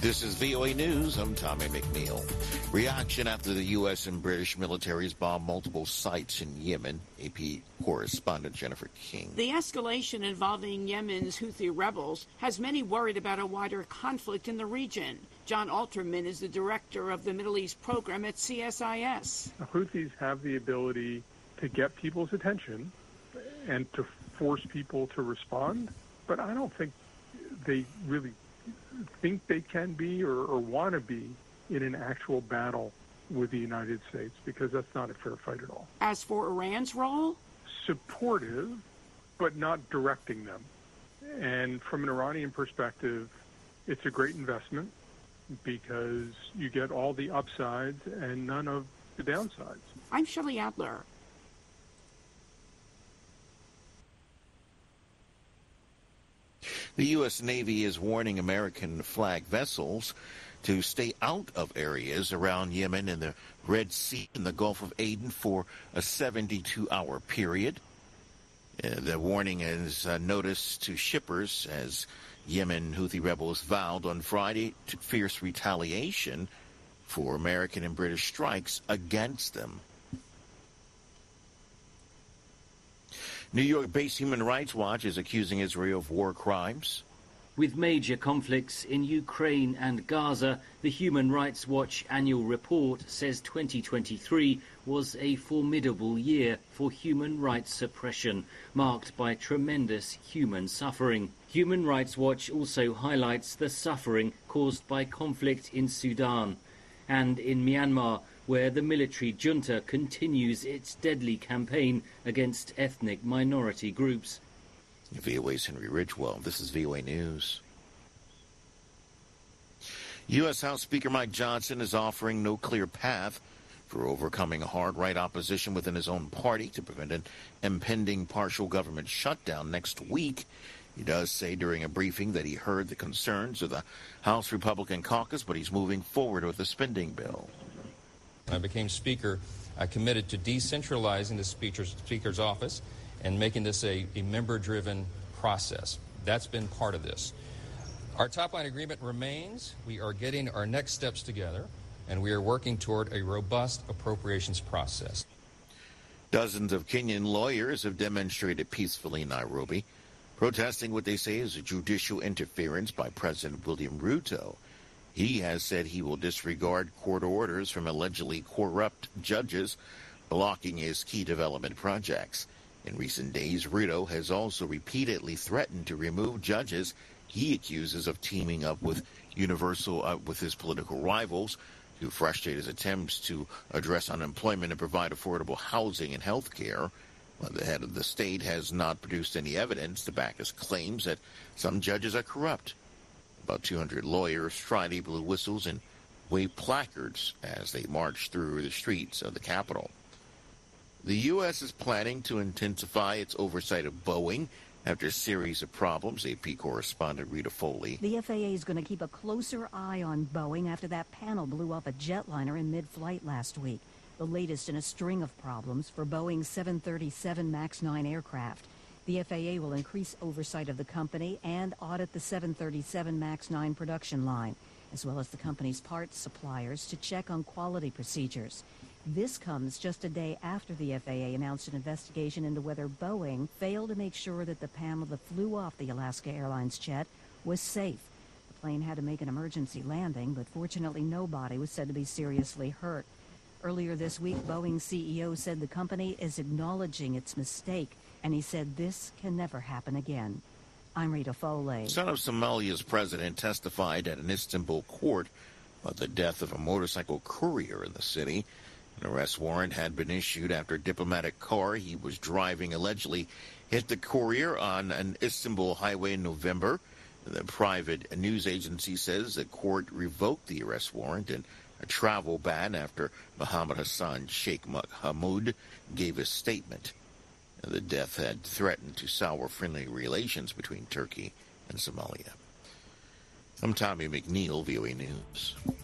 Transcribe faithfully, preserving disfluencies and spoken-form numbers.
This is V O A News. I'm Tommy McNeil. Reaction after the U S and British militaries bombed multiple sites in Yemen. A P correspondent Jennifer King. The escalation involving Yemen's Houthi rebels has many worried about a wider conflict in the region. John Alterman is the director of the Middle East program at C S I S. The Houthis have the ability to get people's attention and to force people to respond, but I don't think they really think they can be or, or want to be in an actual battle with the United States, because that's not a fair fight at all. As for Iran's role? Supportive, but not directing them. And from an Iranian perspective, it's a great investment because you get all the upsides and none of the downsides. I'm Shelley Adler. The U S Navy is warning American flag vessels to stay out of areas around Yemen and the Red Sea and the Gulf of Aden for a seventy-two hour period. Uh, the warning is uh, notice to shippers as Yemen Houthi rebels vowed on Friday to fierce retaliation for American and British strikes against them. New York-based Human Rights Watch is accusing Israel of war crimes. With major conflicts in Ukraine and Gaza, the Human Rights Watch annual report says twenty twenty-three was a formidable year for human rights suppression, marked by tremendous human suffering. Human Rights Watch also highlights the suffering caused by conflict in Sudan and in Myanmar, where the military junta continues its deadly campaign against ethnic minority groups. V O A's Henry Ridgewell. This is V O A News. U S House Speaker Mike Johnson is offering no clear path for overcoming hard-right opposition within his own party to prevent an impending partial government shutdown next week. He does say during a briefing that he heard the concerns of the House Republican caucus, but he's moving forward with the spending bill. When I became Speaker, I committed to decentralizing the Speaker's, speaker's office and making this a, a member-driven process. That's been part of this. Our top-line agreement remains. We are getting our next steps together, and we are working toward a robust appropriations process. Dozens of Kenyan lawyers have demonstrated peacefully in Nairobi, protesting what they say is a judicial interference by President William Ruto. He has said he will disregard court orders from allegedly corrupt judges blocking his key development projects. In recent days, Ruto has also repeatedly threatened to remove judges he accuses of teaming up with Universal uh, with his political rivals to frustrate his attempts to address unemployment and provide affordable housing and health care. Well, the head of the state has not produced any evidence to back his claims that some judges are corrupt. About two hundred lawyers Friday blew whistles and waved placards as they marched through the streets of the capital. The U S is planning to intensify its oversight of Boeing after a series of problems. A P correspondent Rita Foley. The F A A is going to keep a closer eye on Boeing after that panel blew off a jetliner in mid-flight last week, the latest in a string of problems for Boeing's seven thirty-seven MAX nine aircraft. The F A A will increase oversight of the company and audit the seven thirty-seven MAX nine production line, as well as the company's parts suppliers, to check on quality procedures. This comes just a day after the F A A announced an investigation into whether Boeing failed to make sure that the panel that flew off the Alaska Airlines jet was safe. The plane had to make an emergency landing, but fortunately nobody was said to be seriously hurt. Earlier this week, Boeing's C E O said the company is acknowledging its mistake, and he said this can never happen again. I'm Rita Foley. Son of Somalia's president testified at an Istanbul court about the death of a motorcycle courier in the city. An arrest warrant had been issued after a diplomatic car he was driving allegedly hit the courier on an Istanbul highway in November. The private news agency says the court revoked the arrest warrant and a travel ban after Mohammed Hassan Sheikh Mahmoud gave a statement. The death had threatened to sour friendly relations between Turkey and Somalia. I'm Tommy McNeil, V O A News.